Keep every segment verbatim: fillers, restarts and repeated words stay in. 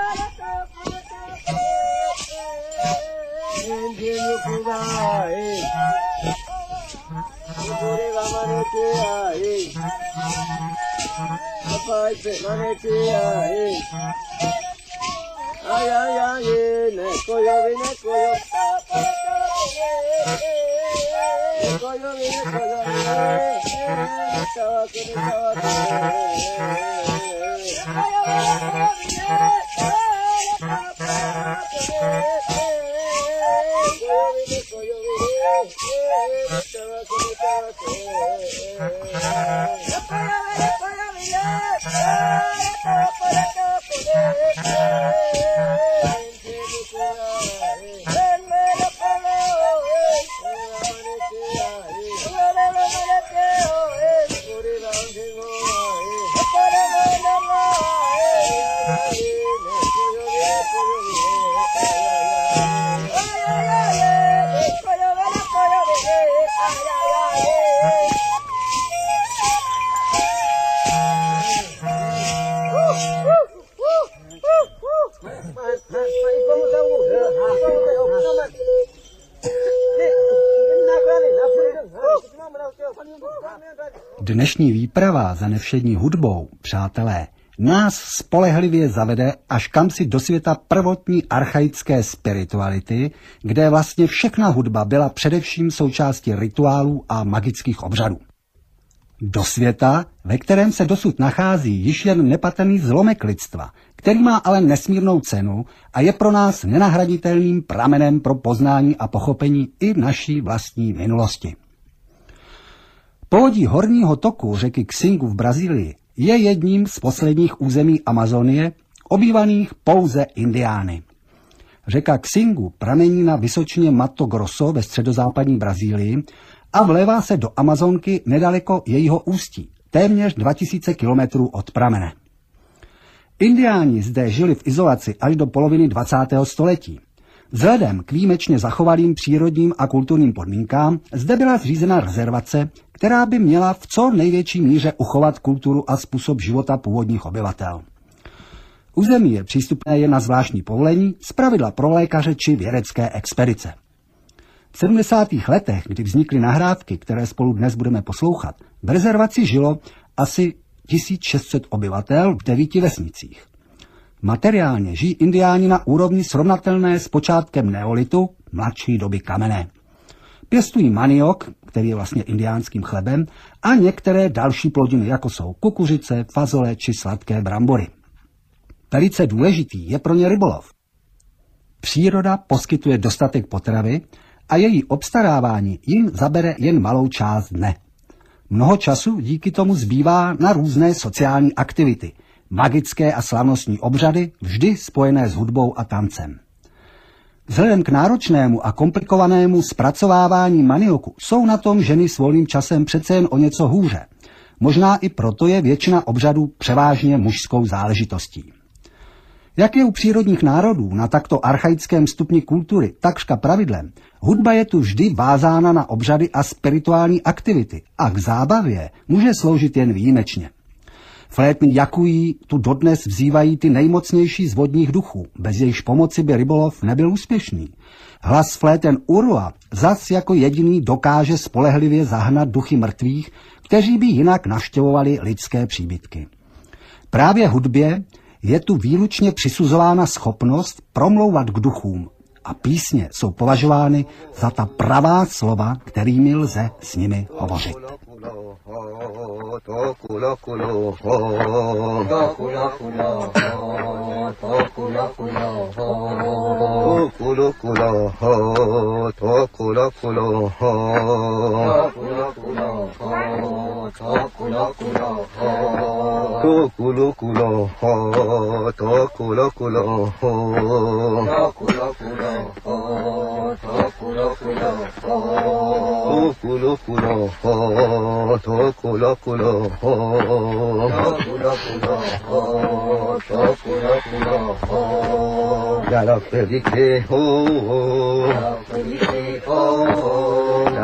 Ay ay ay, ne koyo vine koyo, koyo vine koyo, chawa kene chawa Dnešní výprava za nevšední hudbou, přátelé, nás spolehlivě zavede až kamsi do světa prvotní archaické spirituality, kde vlastně všechna hudba byla především součástí rituálů a magických obřadů. Do světa, ve kterém se dosud nachází již jen nepatrný zlomek lidstva, který má ale nesmírnou cenu a je pro nás nenahraditelným pramenem pro poznání a pochopení i naší vlastní minulosti. Povodí horního toku řeky Xingu v Brazílii je jedním z posledních území Amazonie, obývaných pouze Indiány. Řeka Xingu pramení na vysočině Mato Grosso ve středozápadní Brazílii a vlévá se do Amazonky nedaleko jejího ústí, téměř dva tisíce kilometrů od pramene. Indiáni zde žili v izolaci až do poloviny dvacátého století. Vzhledem k výjimečně zachovalým přírodním a kulturním podmínkám zde byla zřízena rezervace, která by měla v co největší míře uchovat kulturu a způsob života původních obyvatel. Území je přístupné jen na zvláštní povolení, zpravidla pro lékaře či vědecké expedice. V sedmdesátých letech, kdy vznikly nahrávky, které spolu dnes budeme poslouchat, v rezervaci žilo asi tisíc šest set obyvatel v devíti vesnicích. Materiálně žijí Indiáni na úrovni srovnatelné s počátkem neolitu, mladší doby kamenné. Pěstují maniok, který je vlastně indiánským chlebem, a některé další plodiny, jako jsou kukuřice, fazole či sladké brambory. Velice důležitý je pro ně rybolov. Příroda poskytuje dostatek potravy a její obstarávání jim zabere jen malou část dne. Mnoho času díky tomu zbývá na různé sociální aktivity, magické a slavnostní obřady, vždy spojené s hudbou a tancem. Vzhledem k náročnému a komplikovanému zpracovávání manioku jsou na tom ženy s volným časem přece jen o něco hůře. Možná i proto je většina obřadů převážně mužskou záležitostí. Jak je u přírodních národů na takto archaickém stupni kultury takřka pravidlem, hudba je tu vždy vázána na obřady a spirituální aktivity a k zábavě může sloužit jen výjimečně. Flétny jakují tu dodnes vzývají ty nejmocnější z vodních duchů, bez jejichž pomoci by rybolov nebyl úspěšný. Hlas fléten Urua zas jako jediný dokáže spolehlivě zahnat duchy mrtvých, kteří by jinak navštěvovali lidské příbytky. Právě hudbě je tu výlučně přisuzována schopnost promlouvat k duchům a písně jsou považovány za ta pravá slova, kterými lze s nimi hovořit. La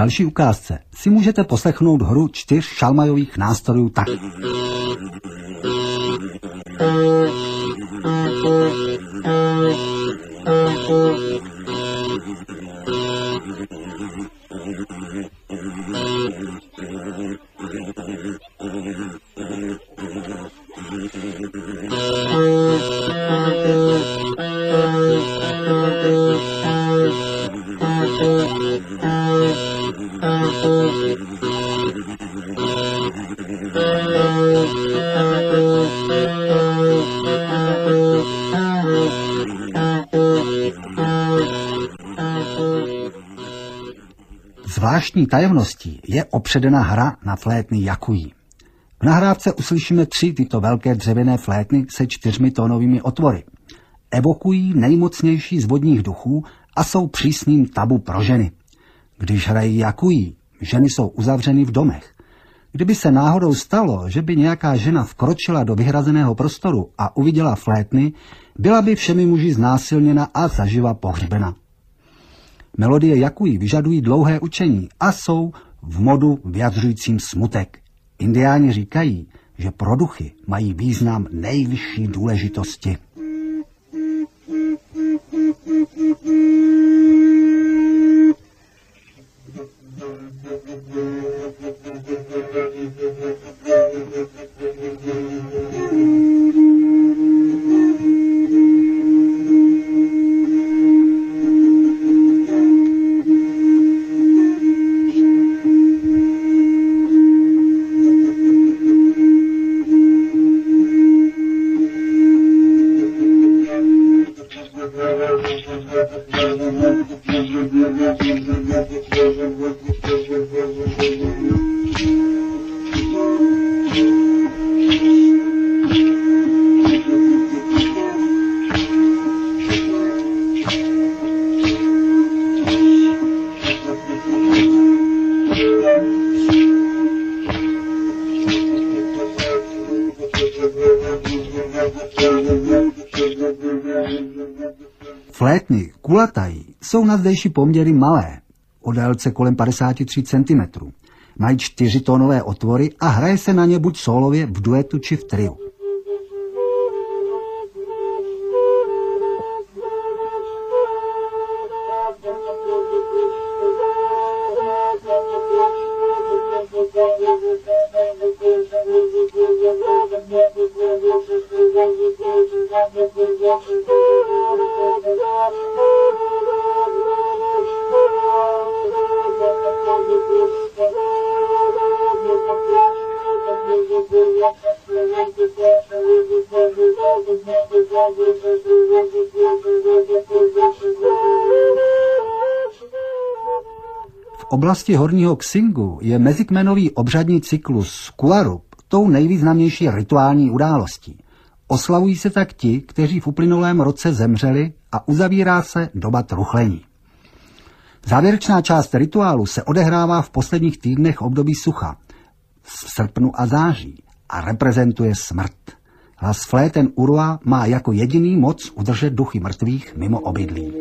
další ukázce si můžete poslechnout hru čtyř šalmajových nástrojů tak. Zvláštní tajemností je opředena hra na flétny Yakuji. V nahrávce uslyšíme tři tyto velké dřevěné flétny se čtyřmi tónovými otvory. Evokují nejmocnější z vodních duchů a jsou přísným tabu pro ženy. Když hrají Yakuji, ženy jsou uzavřeny v domech. Kdyby se náhodou stalo, že by nějaká žena vkročila do vyhrazeného prostoru a uviděla flétny, byla by všemi muži znásilněna a zaživa pohřbena. Melodie Yakuji vyžadují dlouhé učení a jsou v modu vyjadřujícím smutek. Indiáni říkají, že pro duchy mají význam nejvyšší důležitosti. Flétny kulatají jsou na zdejší poměry malé, o délce kolem padesát tři centimetrů. Mají čtyřitónové otvory a hraje se na ně buď sólově, v duetu či v triu. V oblasti Horního Xingu je mezikmenový obřadní cyklus Kuarup tou nejvýznamnější rituální událostí. Oslavují se tak ti, kteří v uplynulém roce zemřeli a uzavírá se doba truchlení. Závěrečná část rituálu se odehrává v posledních týdnech období sucha, v srpnu a září, a reprezentuje smrt. Hlas fléten Urua má jako jediný moc udržet duchy mrtvých mimo obydlí.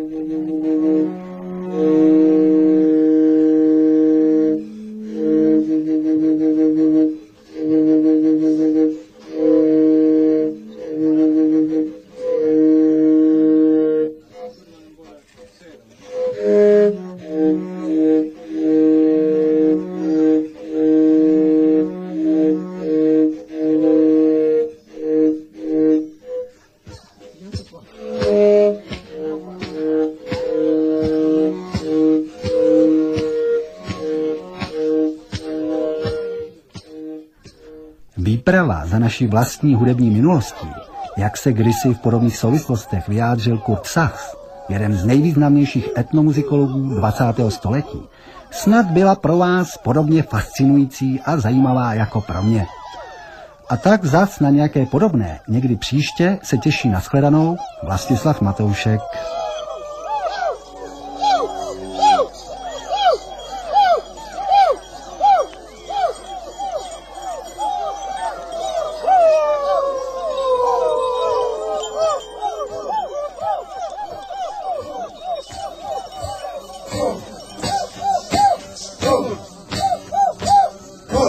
Výprava za naší vlastní hudební minulostí, jak se kdysi v podobných souvislostech vyjádřil Kurt Sachs, jeden z nejvýznamnějších etnomuzikologů dvacátého století, snad byla pro vás podobně fascinující a zajímavá jako pro mě. A tak zas na nějaké podobné někdy příště se těší na shledanou Vlastislav Matoušek. Oh!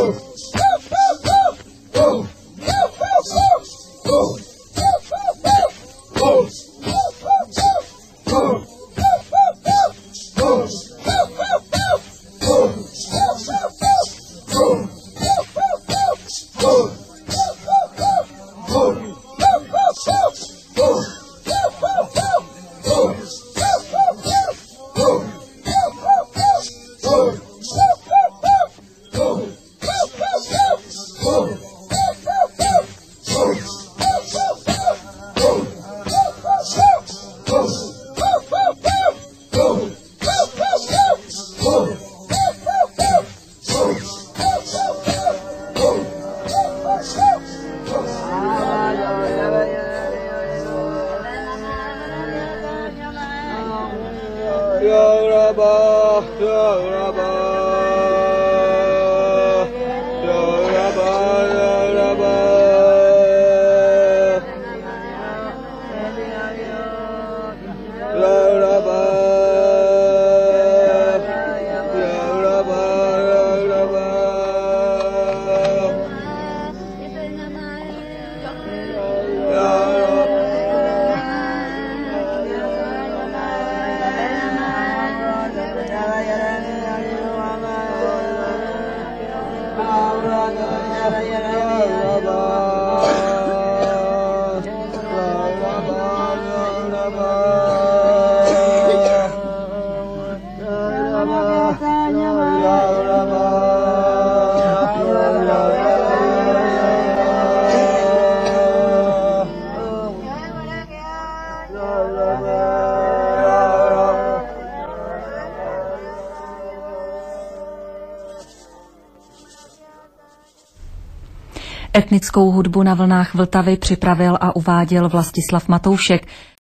Etnickou hudbu na vlnách Vltavy připravil a uváděl Vlastislav Matoušek.